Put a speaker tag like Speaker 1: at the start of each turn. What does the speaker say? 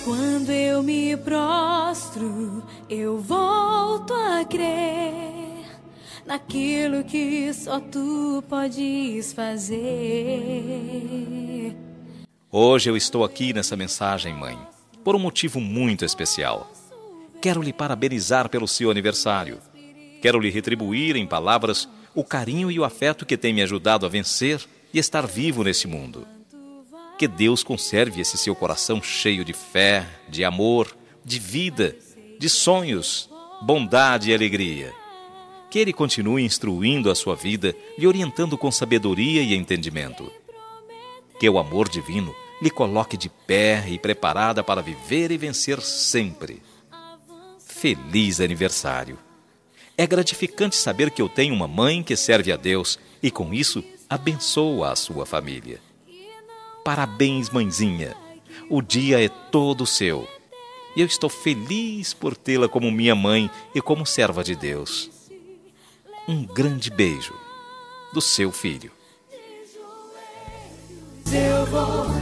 Speaker 1: Quando eu me prostro, eu volto a crer naquilo que só tu podes fazer.
Speaker 2: Hoje eu estou aqui nessa mensagem, mãe, por um motivo muito especial. Quero lhe parabenizar pelo seu aniversário. Quero lhe retribuir em palavras o carinho e o afeto que tem me ajudado a vencer e estar vivo nesse mundo. Que Deus conserve esse seu coração cheio de fé, de amor, de vida, de sonhos, bondade e alegria. Que Ele continue instruindo a sua vida, lhe orientando com sabedoria e entendimento. Que o amor divino lhe coloque de pé e preparada para viver e vencer sempre. Feliz aniversário! É gratificante saber que eu tenho uma mãe que serve a Deus e, com isso, abençoa a sua família. Parabéns, mãezinha! O dia é todo seu. E eu estou feliz por tê-la como minha mãe e como serva de Deus. Um grande beijo do seu filho.
Speaker 1: Eu vou